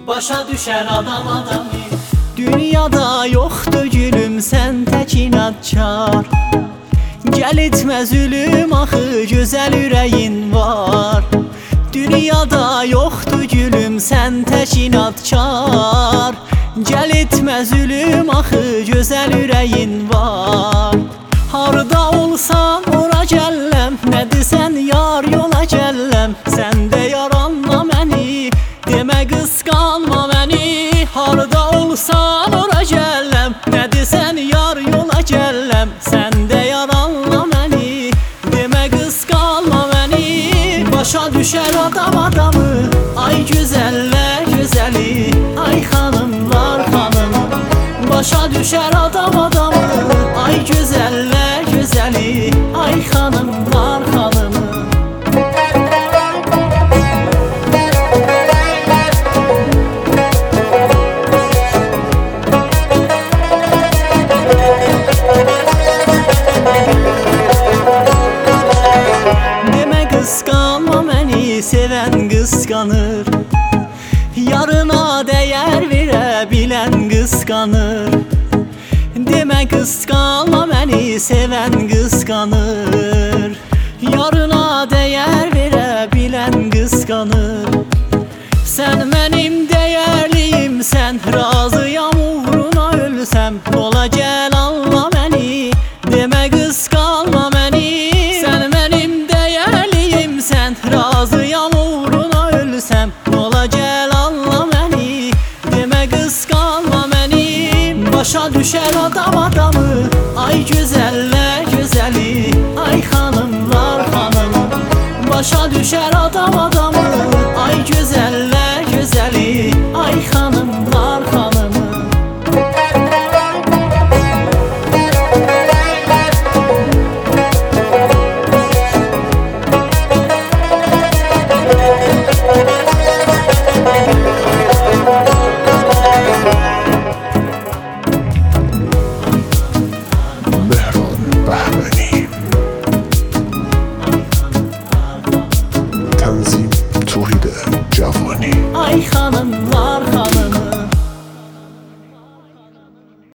başa düşer adam adamı. Dünyada yoktu gülüm sen tek inatçar. Gel etme zulüm axı güzel yüreğin var. Dünyada yoktu gülüm sen tek inatçar. Gel etme zulüm axı güzel yüreğin var. Harda olsan ora gəlləm, nə desən yar yola gəlləm. Sən də yaranma məni, demə qısqanma məni. Harda olsan ora gəlləm, nə desən yar yola gəlləm. Sən də yaranma məni, demə qısqanma məni. Başa düşər adam adamı, ay gözəllər gözəli, ay xanımlar xanımı. Başa düşər adam adamı, ay gözəllər gözəli, ay xanımlar xanımı. Demə qısqanma məni, sevən qısqanır. Yarına dəyər verə bilən qısqanır. Demə qısqanma məni, sevən qısqanır. Yarına dəyər verə bilən qısqanır. Sən mənim dəyərliyimsən, razıyam uğruna ölsəm. Ola gəl anla məni, demə qısqanma məni. Sən mənim dəyərliyimsən, razıyam uğruna ölsəm. Ola gəl anla məni, demə qısqanma məni. Başa düşər adam adamı, ay gözəllər gözəli, ay xanımlar xanımı. Başa düşər adam adamı, ay gözəllər gözəli, ay xanımlar xanımı. تنظیم توحید جوانی Ay xanımlar